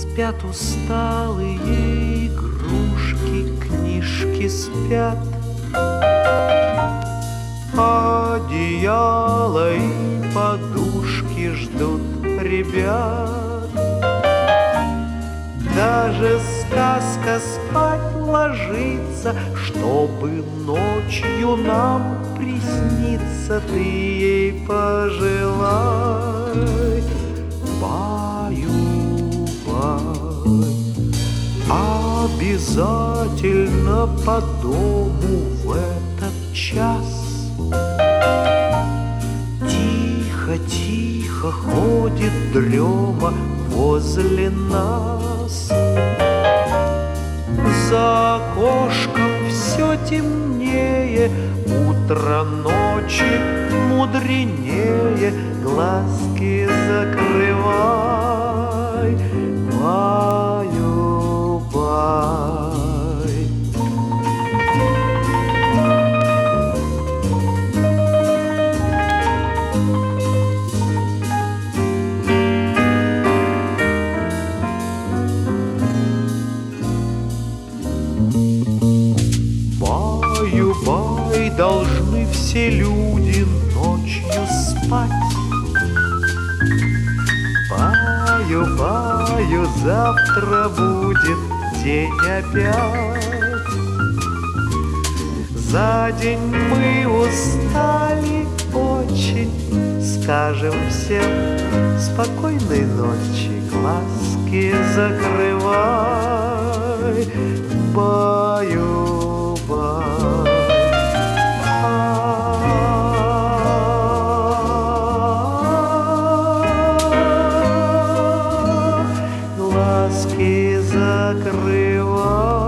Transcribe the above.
Спят усталые игрушки, книжки спят, одеяло и подушки ждут ребят. Даже сказка спать ложится, чтобы ночью нам присниться. Ты ей пожелай, баю-бай. Обязательно по дому в этот час тихо-тихо ходит дрема возле нас. За окошком все темнее, утро ночи мудренее. Глазки закрывай, баю-бай. Баю-бай, должны все люди ночью спать. Баю-баю, завтра будет день опять. За день мы устали очень, скажем всем спокойной ночи. Глазки закрывай, баю-бай. Глазки закрывай.